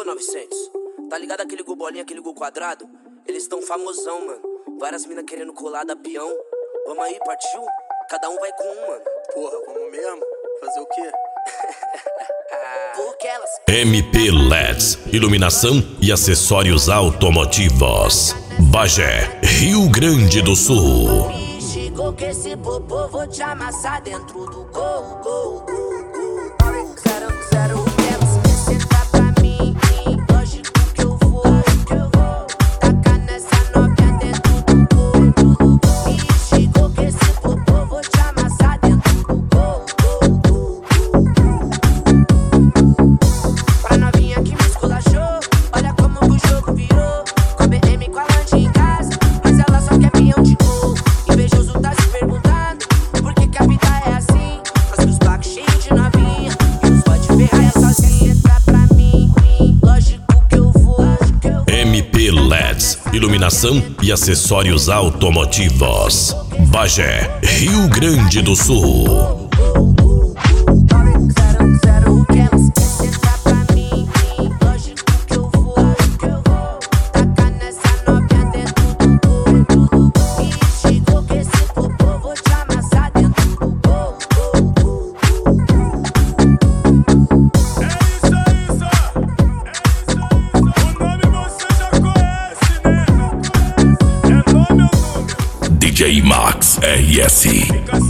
900. Tá ligado aquele gol bolinha, aquele gol quadrado? Eles tão famosão, mano. Várias minas querendo colar da peão. Vamos aí, partiu? Cada um vai com um, mano. Porra, vamos mesmo? Fazer o quê? Porque elas... MP LEDs, iluminação e acessórios automotivos. Bagé, Rio Grande do Sul. Chegou que esse popô vou te amassar dentro do gol, gol, gol. MP LEDs, iluminação e acessórios automotivos. Bagé, Rio Grande do Sul. DJ Max RS.